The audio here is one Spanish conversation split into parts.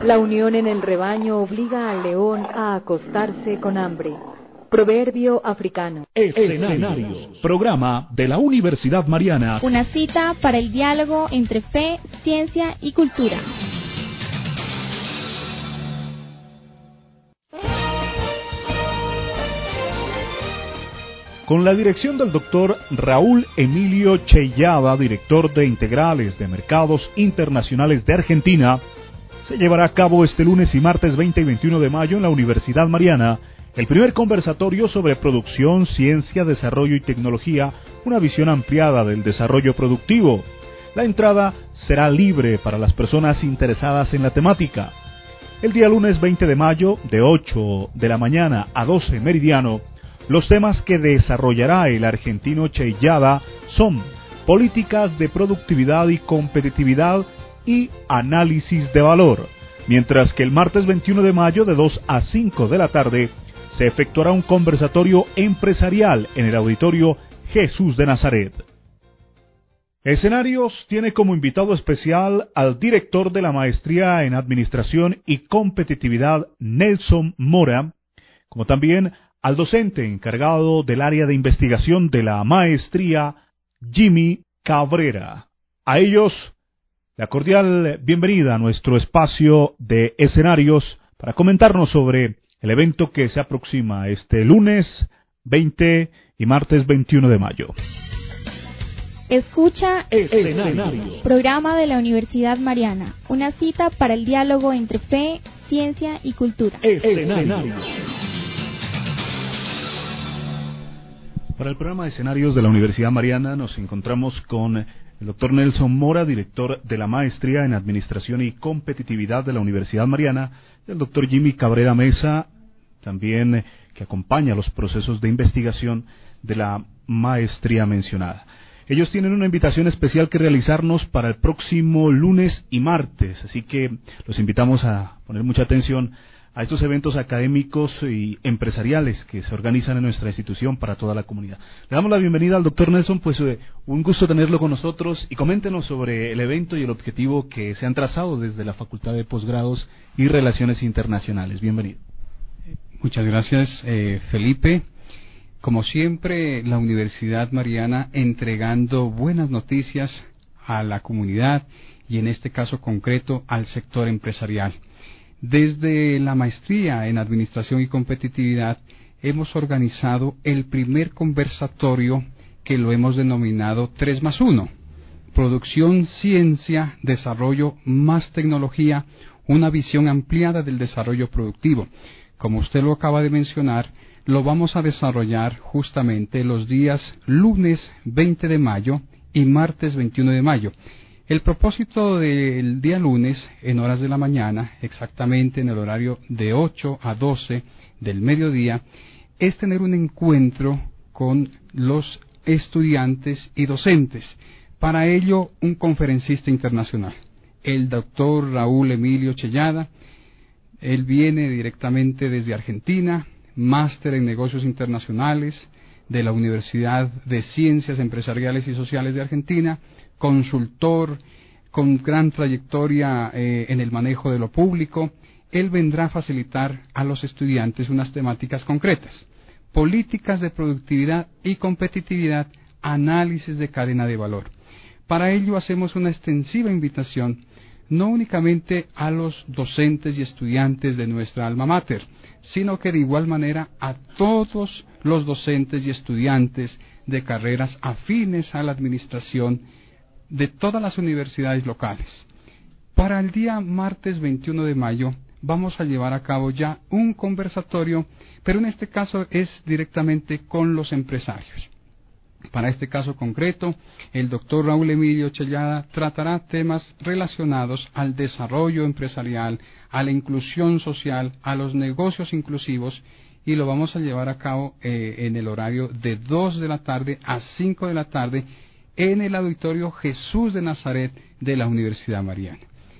La unión en el rebaño obliga al león a acostarse con hambre. Proverbio africano. Escenarios. Programa de la Universidad Mariana. Una cita para el diálogo entre fe, ciencia y cultura. Con la dirección del doctor Raúl Emilio Cheyada, director de Integrales de Mercados Internacionales de Argentina, se llevará a cabo este lunes y martes 20 y 21 de mayo en la Universidad Mariana el primer conversatorio sobre producción, ciencia, desarrollo y tecnología, una visión ampliada del desarrollo productivo. La entrada será libre para las personas interesadas en la temática. El día lunes 20 de mayo, de 8 de la mañana a 12 meridiano, los temas que desarrollará el argentino Cheyada son políticas de productividad y competitividad y análisis de valor, mientras que el martes 21 de mayo de 2 a 5 de la tarde se efectuará un conversatorio empresarial en el auditorio Jesús de Nazaret. Escenarios tiene como invitado especial al director de la Maestría en Administración y Competitividad, Nelson Mora, como también al docente encargado del área de investigación de la maestría, Jimmy Cabrera. A ellos, la cordial bienvenida a nuestro espacio de escenarios para comentarnos sobre el evento que se aproxima este lunes 20 y martes 21 de mayo. Escucha Escenarios. Programa de la Universidad Mariana, una cita para el diálogo entre fe, ciencia y cultura. Escenarios. Para el programa de escenarios de la Universidad Mariana nos encontramos con el doctor Nelson Mora, director de la Maestría en Administración y Competitividad de la Universidad Mariana, y el doctor Jimmy Cabrera Mesa, también que acompaña los procesos de investigación de la maestría mencionada. Ellos tienen una invitación especial que realizarnos para el próximo lunes y martes, así que los invitamos a poner mucha atención a estos eventos académicos y empresariales que se organizan en nuestra institución para toda la comunidad. Le damos la bienvenida al doctor Nelson, pues un gusto tenerlo con nosotros, y coméntenos sobre el evento y el objetivo que se han trazado desde la Facultad de Posgrados y Relaciones Internacionales. Bienvenido. Muchas gracias, Felipe. Como siempre, la Universidad Mariana entregando buenas noticias a la comunidad y en este caso concreto al sector empresarial. Desde la maestría en Administración y Competitividad hemos organizado el primer conversatorio que lo hemos denominado 3+1. Producción, ciencia, desarrollo más tecnología, una visión ampliada del desarrollo productivo. Como usted lo acaba de mencionar, lo vamos a desarrollar justamente los días lunes 20 de mayo y martes 21 de mayo. El propósito del día lunes, en horas de la mañana, exactamente en el horario de 8 a 12 del mediodía, es tener un encuentro con los estudiantes y docentes. Para ello, un conferencista internacional, el doctor Raúl Emilio Cheyada. Él viene directamente desde Argentina, máster en negocios internacionales de la Universidad de Ciencias Empresariales y Sociales de Argentina, consultor con gran trayectoria en el manejo de lo público. Él vendrá a facilitar a los estudiantes unas temáticas concretas: políticas de productividad y competitividad, análisis de cadena de valor. Para ello hacemos una extensiva invitación no únicamente a los docentes y estudiantes de nuestra alma mater, sino que de igual manera a todos los docentes y estudiantes de carreras afines a la administración de todas las universidades locales. Para el día martes 21 de mayo vamos a llevar a cabo ya un conversatorio, pero en este caso es directamente con los empresarios. Para este caso concreto, el doctor Raúl Emilio Cheyada tratará temas relacionados al desarrollo empresarial, a la inclusión social, a los negocios inclusivos, y lo vamos a llevar a cabo en el horario de 2 de la tarde a 5 de la tarde en el auditorio Jesús de Nazaret de la Universidad Mariana.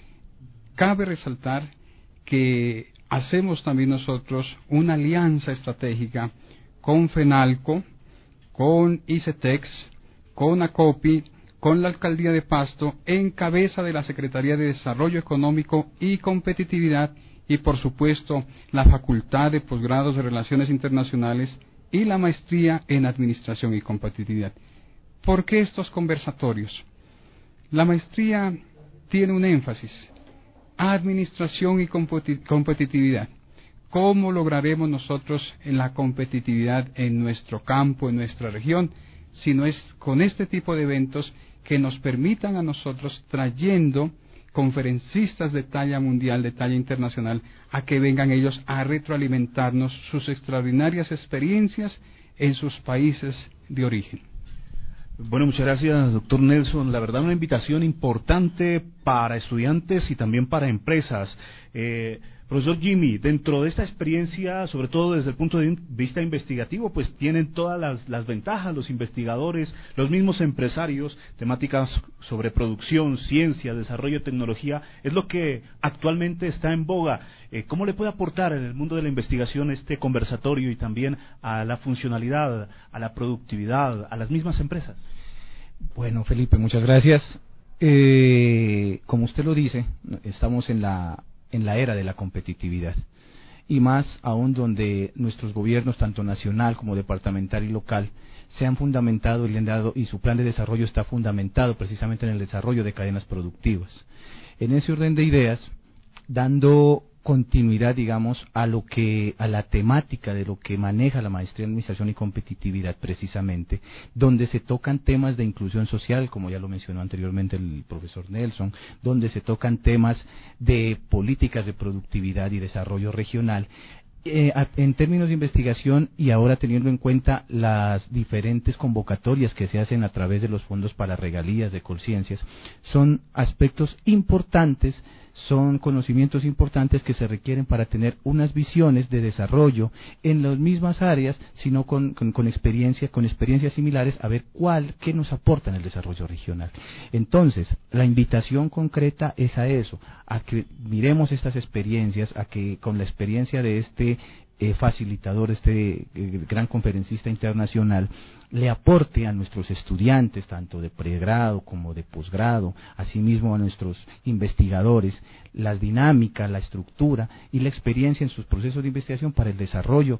Cabe resaltar que hacemos también nosotros una alianza estratégica con FENALCO, con ICETEX, con ACOPI, con la Alcaldía de Pasto en cabeza de la Secretaría de Desarrollo Económico y Competitividad y, por supuesto, la Facultad de Posgrados de Relaciones Internacionales y la Maestría en Administración y Competitividad. ¿Por qué estos conversatorios? La maestría tiene un énfasis: administración y competitividad. ¿Cómo lograremos nosotros en la competitividad en nuestro campo, en nuestra región, si no es con este tipo de eventos que nos permitan a nosotros, trayendo conferencistas de talla mundial, de talla internacional, a que vengan ellos a retroalimentarnos sus extraordinarias experiencias en sus países de origen? Bueno, muchas gracias, doctor Nelson. La verdad, una invitación importante para estudiantes y también para empresas. Profesor Jimmy, dentro de esta experiencia, sobre todo desde el punto de vista investigativo, pues tienen todas las ventajas los investigadores, los mismos empresarios, temáticas sobre producción, ciencia, desarrollo, tecnología, es lo que actualmente está en boga. ¿Cómo le puede aportar en el mundo de la investigación este conversatorio y también a la funcionalidad, a la productividad, a las mismas empresas? Bueno, Felipe, muchas gracias. Como usted lo dice, estamos en la era de la competitividad, y más aún donde nuestros gobiernos, tanto nacional como departamental y local, se han fundamentado y le han dado, y su plan de desarrollo está fundamentado precisamente en el desarrollo de cadenas productivas. En ese orden de ideas, dando continuidad, digamos, a la temática de lo que maneja la maestría en Administración y Competitividad, precisamente, donde se tocan temas de inclusión social, como ya lo mencionó anteriormente el profesor Nelson, donde se tocan temas de políticas de productividad y desarrollo regional. En términos de investigación, y ahora teniendo en cuenta las diferentes convocatorias que se hacen a través de los fondos para regalías de Colciencias, son aspectos importantes, son conocimientos importantes que se requieren para tener unas visiones de desarrollo en las mismas áreas, sino con experiencias similares, a ver qué nos aporta en el desarrollo regional. Entonces, la invitación concreta es a eso, a que miremos estas experiencias, a que con la experiencia de este facilitador, este gran conferencista internacional, le aporte a nuestros estudiantes, tanto de pregrado como de posgrado, asimismo a nuestros investigadores, la dinámica, la estructura y la experiencia en sus procesos de investigación para el desarrollo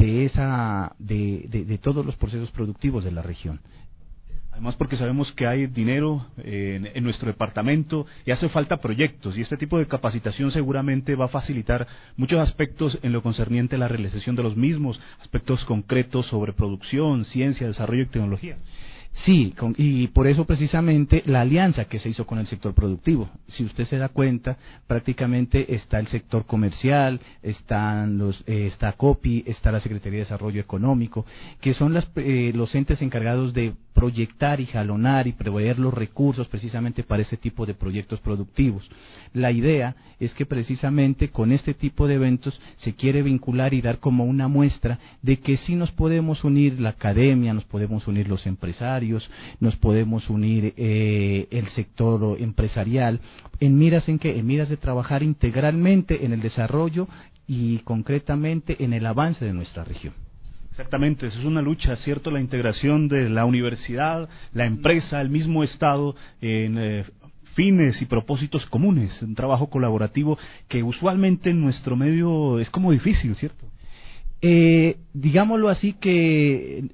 de todos los procesos productivos de la región. Además, porque sabemos que hay dinero en nuestro departamento y hace falta proyectos, y este tipo de capacitación seguramente va a facilitar muchos aspectos en lo concerniente a la realización de los mismos, aspectos concretos sobre producción, ciencia, desarrollo y tecnología. Sí, y por eso precisamente la alianza que se hizo con el sector productivo. Si usted se da cuenta, prácticamente está el sector comercial, está COPI, está la Secretaría de Desarrollo Económico, que son los entes encargados de proyectar y jalonar y prever los recursos precisamente para este tipo de proyectos productivos. La idea es que precisamente con este tipo de eventos se quiere vincular y dar como una muestra de que sí nos podemos unir la academia, nos podemos unir los empresarios, nos podemos unir el sector empresarial, en miras de trabajar integralmente en el desarrollo y concretamente en el avance de nuestra región. Exactamente, eso es una lucha, ¿cierto? La integración de la universidad, la empresa, el mismo Estado en fines y propósitos comunes, un trabajo colaborativo que usualmente en nuestro medio es como difícil, ¿cierto? Digámoslo así, que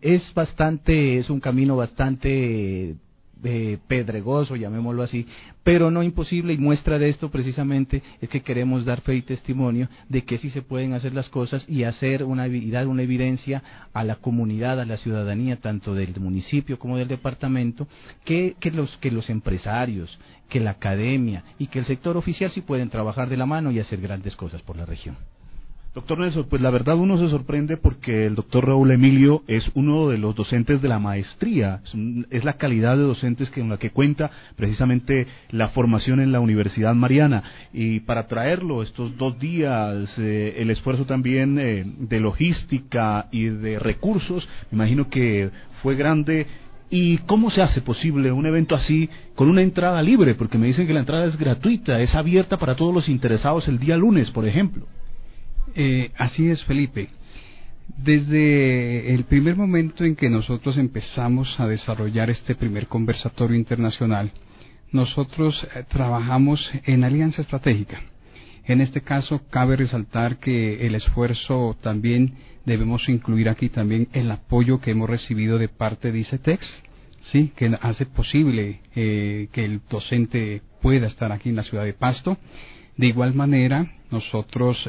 es un camino bastante pedregoso, llamémoslo así, pero no imposible, y muestra de esto precisamente es que queremos dar fe y testimonio de que sí se pueden hacer las cosas y dar una evidencia a la comunidad, a la ciudadanía, tanto del municipio como del departamento, que los empresarios, que la academia y que el sector oficial sí pueden trabajar de la mano y hacer grandes cosas por la región. Doctor Nelson, pues la verdad uno se sorprende porque el doctor Raúl Emilio es uno de los docentes de la maestría, es la calidad de docentes con la que cuenta precisamente la formación en la Universidad Mariana, y para traerlo estos 2 días, el esfuerzo también de logística y de recursos, me imagino que fue grande. ¿Y cómo se hace posible un evento así con una entrada libre? Porque me dicen que la entrada es gratuita, es abierta para todos los interesados el día lunes, por ejemplo. Así es, Felipe. Desde el primer momento en que nosotros empezamos a desarrollar este primer conversatorio internacional, nosotros trabajamos en alianza estratégica. En este caso, cabe resaltar que el esfuerzo también debemos incluir aquí también el apoyo que hemos recibido de parte de ICETEX, sí, que hace posible que el docente pueda estar aquí en la ciudad de Pasto. De igual manera, nosotros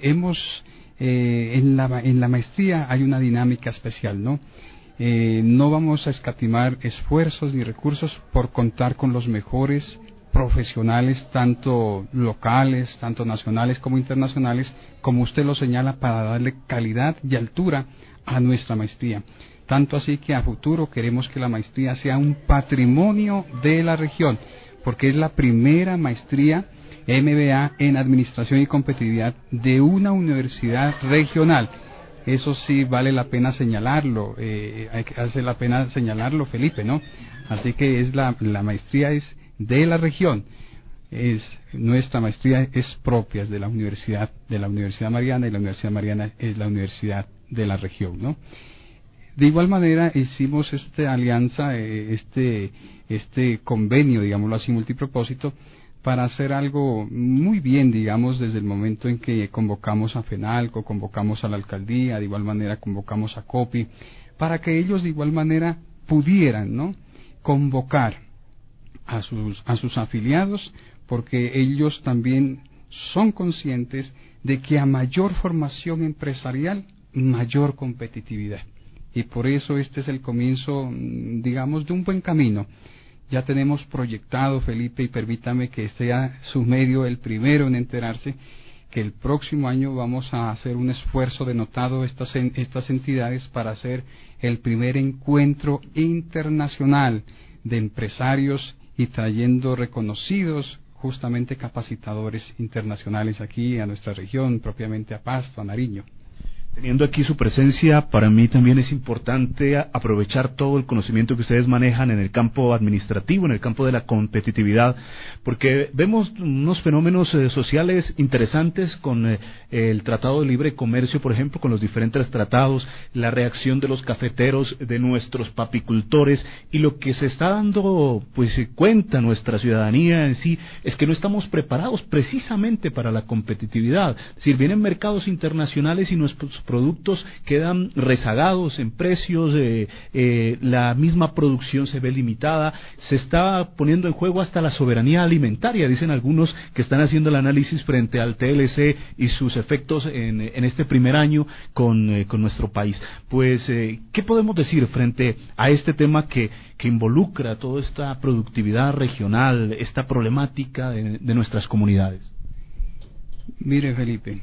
en la maestría hay una dinámica especial, ¿no? No vamos a escatimar esfuerzos ni recursos por contar con los mejores profesionales, tanto locales, tanto nacionales como internacionales, como usted lo señala, para darle calidad y altura a nuestra maestría. Tanto así que a futuro queremos que la maestría sea un patrimonio de la región, porque es la primera maestría MBA en Administración y Competitividad de una universidad regional. Eso sí vale la pena señalarlo, hace la pena señalarlo, Felipe, ¿no? Así que la maestría es de la región, nuestra maestría es propia de la Universidad Mariana, y la Universidad Mariana es la universidad de la región, ¿no? De igual manera hicimos esta alianza, este convenio, digámoslo así, multipropósito, para hacer algo muy bien, digamos, desde el momento en que convocamos a FENALCO, convocamos a la alcaldía, de igual manera convocamos a COPI, para que ellos de igual manera pudieran, ¿no?, convocar a sus afiliados, porque ellos también son conscientes de que a mayor formación empresarial, mayor competitividad. Y por eso este es el comienzo, digamos, de un buen camino. Ya tenemos proyectado, Felipe, y permítame que sea su medio el primero en enterarse, que el próximo año vamos a hacer un esfuerzo denotado estas entidades para hacer el primer encuentro internacional de empresarios y trayendo reconocidos justamente capacitadores internacionales aquí a nuestra región, propiamente a Pasto, a Nariño. Teniendo aquí su presencia, para mí también es importante aprovechar todo el conocimiento que ustedes manejan en el campo administrativo, en el campo de la competitividad, porque vemos unos fenómenos sociales interesantes con el Tratado de Libre Comercio, por ejemplo, con los diferentes tratados, la reacción de los cafeteros, de nuestros papicultores, y lo que se está dando cuenta nuestra ciudadanía en sí es que no estamos preparados precisamente para la competitividad. Es decir, vienen mercados internacionales y nuestros productos quedan rezagados en precios, la misma producción se ve limitada, se está poniendo en juego hasta la soberanía alimentaria, dicen algunos que están haciendo el análisis frente al TLC y sus efectos en este primer año con nuestro país. ¿Qué podemos decir frente a este tema que involucra toda esta productividad regional, esta problemática de nuestras comunidades? Mire, Felipe,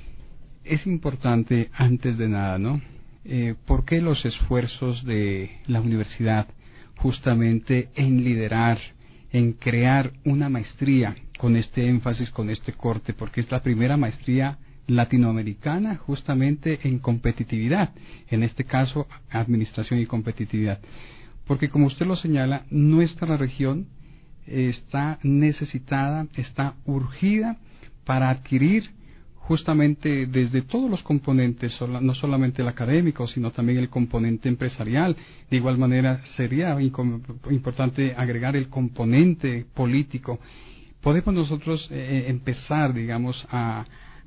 es importante, antes de nada, ¿no? ¿Por qué los esfuerzos de la universidad justamente en liderar, en crear una maestría con este énfasis, con este corte? Porque es la primera maestría latinoamericana justamente en competitividad, en este caso, administración y competitividad. Porque como usted lo señala, nuestra región está necesitada, está urgida para adquirir justamente desde todos los componentes, no solamente el académico, sino también el componente empresarial. De igual manera, sería importante agregar el componente político. Podemos nosotros empezar, digamos, a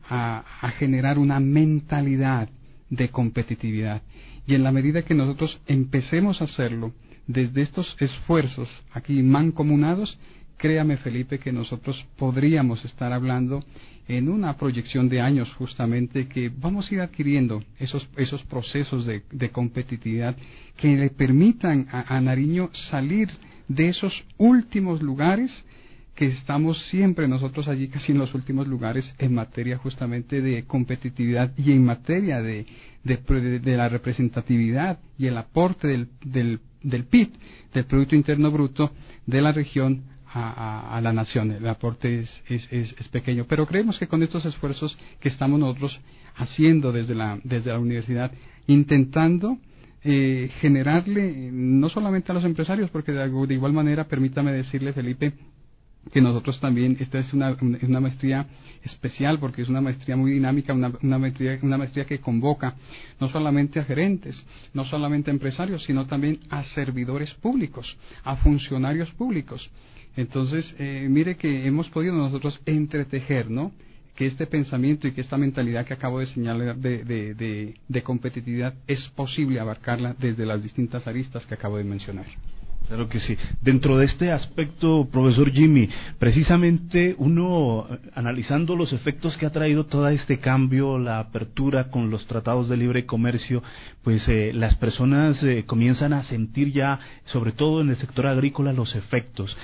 generar una mentalidad de competitividad. Y en la medida que nosotros empecemos a hacerlo, desde estos esfuerzos aquí mancomunados, créame, Felipe, que nosotros podríamos estar hablando en una proyección de años justamente que vamos a ir adquiriendo esos procesos de competitividad que le permitan a Nariño salir de esos últimos lugares que estamos siempre nosotros allí casi en los últimos lugares en materia justamente de competitividad y en materia de la representatividad y el aporte del PIB, del Producto Interno Bruto de la región a la nación. El aporte es pequeño, pero creemos que con estos esfuerzos que estamos nosotros haciendo desde la universidad, intentando generarle no solamente a los empresarios, porque de igual manera, permítame decirle, Felipe, que nosotros también, esta es una maestría especial porque es una maestría muy dinámica, una maestría que convoca no solamente a gerentes, no solamente a empresarios, sino también a servidores públicos, a funcionarios públicos. Entonces, mire que hemos podido nosotros entretejer, ¿no?, que este pensamiento y que esta mentalidad que acabo de señalar de competitividad es posible abarcarla desde las distintas aristas que acabo de mencionar. Claro que sí. Dentro de este aspecto, profesor Jimmy, precisamente uno, analizando los efectos que ha traído todo este cambio, la apertura con los tratados de libre comercio, pues las personas comienzan a sentir ya, sobre todo en el sector agrícola, los efectos.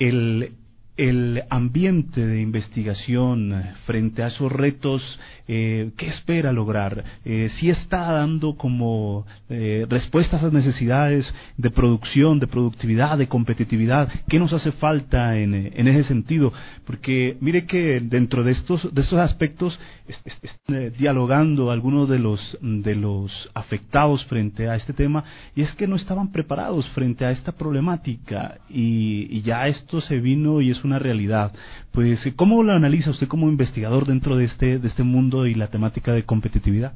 El ambiente de investigación frente a esos retos, ¿qué espera lograr? ¿Sí está dando como respuesta a esas necesidades de producción, de productividad, de competitividad? ¿Qué nos hace falta en ese sentido? Porque mire que dentro de estos aspectos dialogando algunos de los afectados frente a este tema, y es que no estaban preparados frente a esta problemática y ya esto se vino y es una realidad. Pues, ¿cómo lo analiza usted como investigador dentro de este mundo y la temática de competitividad?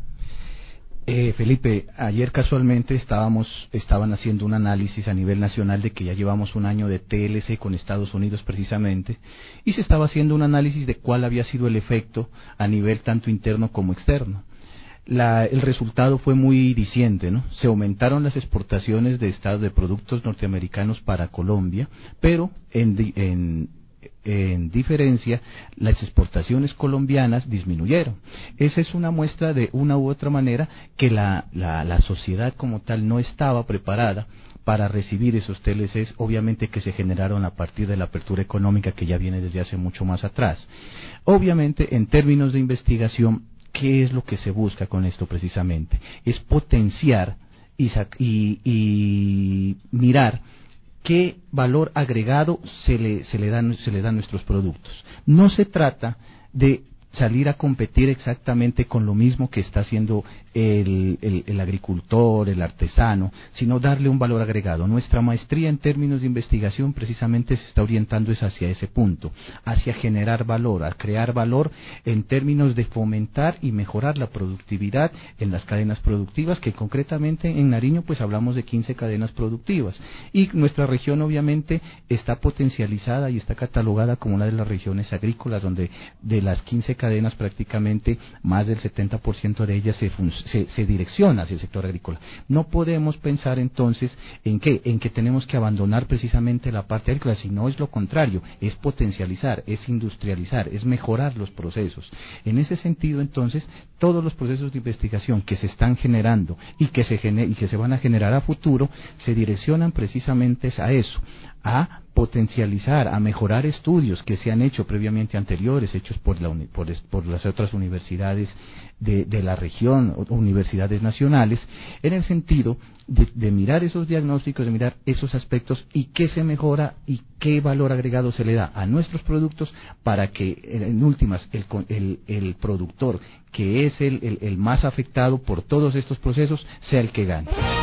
Felipe, ayer casualmente estaban haciendo un análisis a nivel nacional de que ya llevamos un año de TLC con Estados Unidos precisamente, y se estaba haciendo un análisis de cuál había sido el efecto a nivel tanto interno como externo. El resultado fue muy diciente, ¿no? Se aumentaron las exportaciones de productos norteamericanos para Colombia, pero en diferencia, las exportaciones colombianas disminuyeron. Esa es una muestra de una u otra manera que la sociedad como tal no estaba preparada para recibir esos TLCs, obviamente que se generaron a partir de la apertura económica que ya viene desde hace mucho más atrás. Obviamente, en términos de investigación, ¿qué es lo que se busca con esto precisamente? Es potenciar y mirar qué valor agregado se le dan a nuestros productos. No se trata de salir a competir exactamente con lo mismo que está haciendo el agricultor, el artesano, sino darle un valor agregado. Nuestra maestría en términos de investigación precisamente se está orientando hacia ese punto, hacia generar valor, a crear valor en términos de fomentar y mejorar la productividad en las cadenas productivas, que concretamente en Nariño pues hablamos de 15 cadenas productivas, y nuestra región obviamente está potencializada y está catalogada como una de las regiones agrícolas, donde de las 15 cadenas prácticamente más del 70% de ellas se direcciona hacia el sector agrícola. No podemos pensar entonces en que tenemos que abandonar precisamente la parte agrícola, sino es lo contrario, es potencializar, es industrializar, es mejorar los procesos. En ese sentido entonces, todos los procesos de investigación que se están generando y que se van a generar a futuro, se direccionan precisamente a eso, a potencializar, a mejorar estudios que se han hecho previamente anteriores, hechos por las otras universidades de la región, universidades nacionales, en el sentido de mirar esos diagnósticos, de mirar esos aspectos y qué se mejora y qué valor agregado se le da a nuestros productos para que en últimas el productor, que es el más afectado por todos estos procesos, sea el que gane.